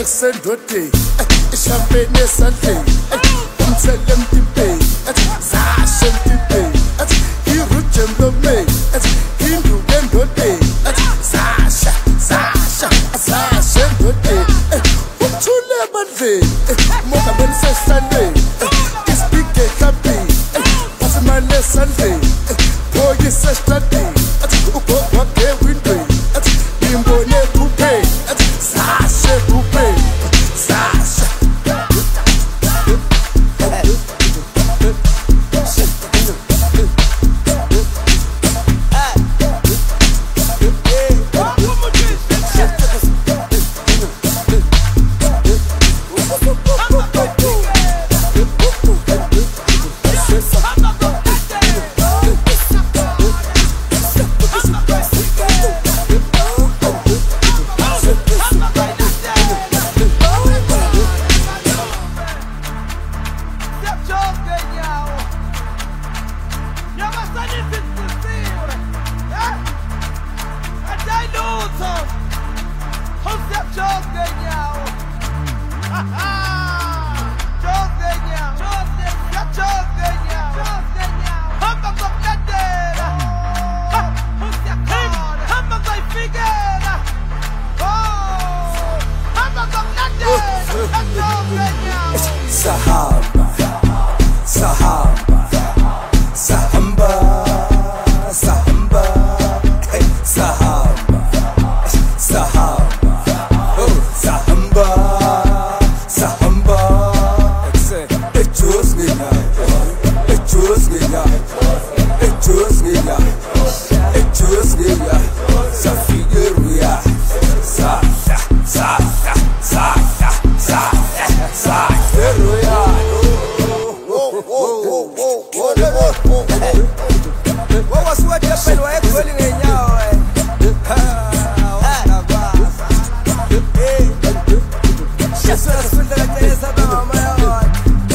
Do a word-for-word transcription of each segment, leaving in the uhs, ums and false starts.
Sendoti, champagne esandleni, umthele emtipeni, zashe emtipeni, irujem lomeni, induke endodeni, zasha, zasha, zashe endodeni, umthule emandleni, umongameli sesihlalweni, isipike ehlambini, wasemali esandleni, phoyisa esitradini, ugogo wakhe ewindweni, ngimbone ebupheni, zashe ebupheni. Sahaba, Sahaba, Sahamba, Sahamba, hey, Sahaba, Sahaba, oh, Sahamba, Sahamba. It chose me now, it chose me now, it chose me now, it chose me now. Safiyeruya, sa sa sa sa sa sa sa. What was what happened? Why are you calling me now? Just a spin like this, I'm on my own.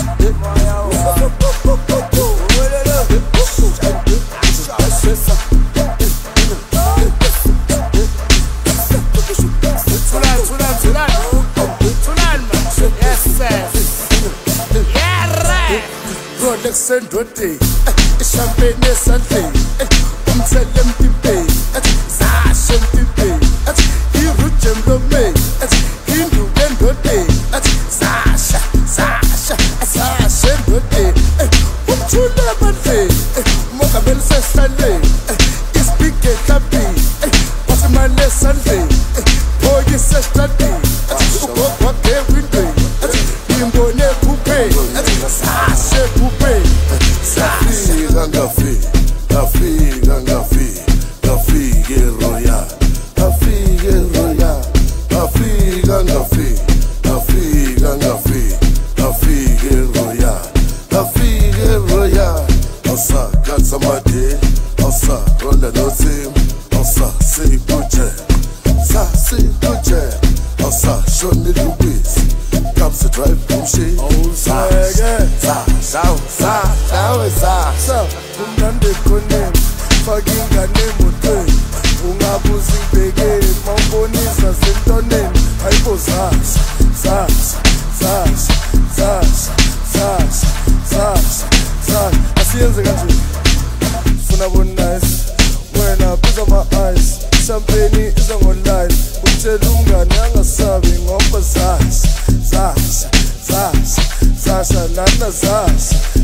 Sendoti, champagne esandleni, umthele emtipeni, zashe emtipeni, irujem lomeni, induke endodeni, zasha, zasha, zashe endodeni, umthule emandleni, umongameli sesihlalweni, isipike ehlambini, wasemali esandleni, phoyisa esitradini, ugogo wakhe ewindweni, ngimbone ebupheni, zashe ebupheni. Ngafika, ngafika, ngafika, ngafika eRoyal, ngafika eRoyal, ngafika, ngafika, ngafika, ngafika, ngafika eRoyal, ngafika eRoyal. Awusa katsa made, awusa ronda nothing, awusa sikuje, sa sikuje, awusa shoni Louis, comes to drive bullshit. Awusa, sa, sa, sa, sa, sa, sa. Kumnandi konem, fakinga nemotweni, ungabuzi ibhekeni, mawubonisa sentoneni, hayibo zasha, zasha, zasha, zasha, zasha, zasha, zasha. Asiyenze kanje, funa bon nice, wena put on my eyes, champagne is on online, utshela umngane angasabi ngoba zasha, zasha, zasha, zasha, nana zasha.